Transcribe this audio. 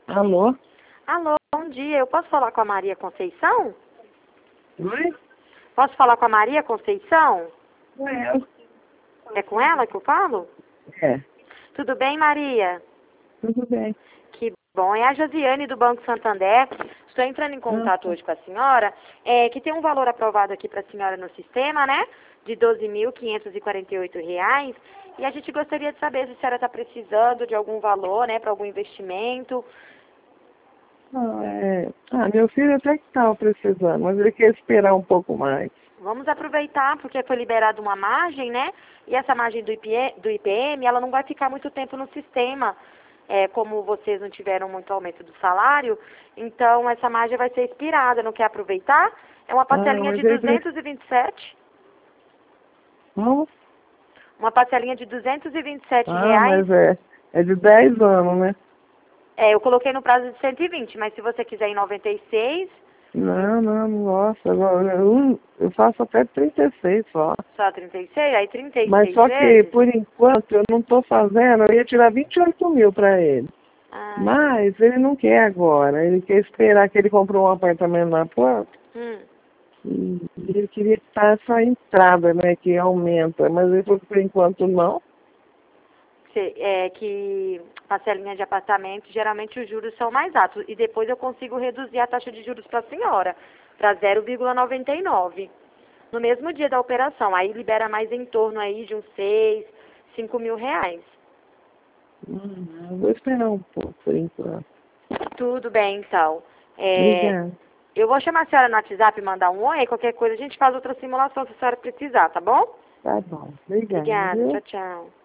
Alô? Alô, bom dia. Eu posso falar com a Maria Conceição? Oi? Posso falar com a Maria Conceição? É. É com ela que eu falo? É, Tudo bem, Maria? tudo bem. Que bom. É a Josiane do Banco Santander. Estou entrando em contato hoje com a senhora, que tem um valor aprovado aqui para a senhora no sistema, né? De R$ 12.548. E a gente gostaria de saber se a senhora está precisando de algum valor, né? Para algum investimento. Meu filho até que estava precisando, mas ele quer esperar um pouco mais. Vamos aproveitar, porque foi liberada uma margem, né? E essa margem do IPM, ela não vai ficar muito tempo no sistema. Como vocês não tiveram muito aumento do salário, então essa margem vai ser expirada. Não quer aproveitar? É uma parcelinha de Mas ele 227. Vamos? Uma parcelinha de 227 reais. Mas é de 10 anos, né? Eu coloquei no prazo de 120, mas se você quiser em 96, Não gosto. Agora, eu faço até 36 só. só 36, aí 36 Mas só que, vezes. por enquanto, eu não estou fazendo. Eu ia tirar 28 mil para ele. Ah, Mas ele não quer agora. Ele quer esperar que ele comprou um apartamento na porta. E ele queria estar essa entrada, né, que aumenta. Mas ele falou que por enquanto não. Que parcelinha de apartamento, geralmente os juros são mais altos. E depois eu consigo reduzir a taxa de juros para a senhora, para 0,99. No mesmo dia da operação. Aí libera mais em torno aí de uns 6, 5 mil reais. Eu vou esperar um pouco por enquanto. Tudo bem, então. Obrigada. Eu vou chamar a senhora no WhatsApp e mandar um oi, qualquer coisa a gente faz outra simulação se a senhora precisar, tá bom? Tá bom. Obrigada, Obrigada, viu? tchau, tchau.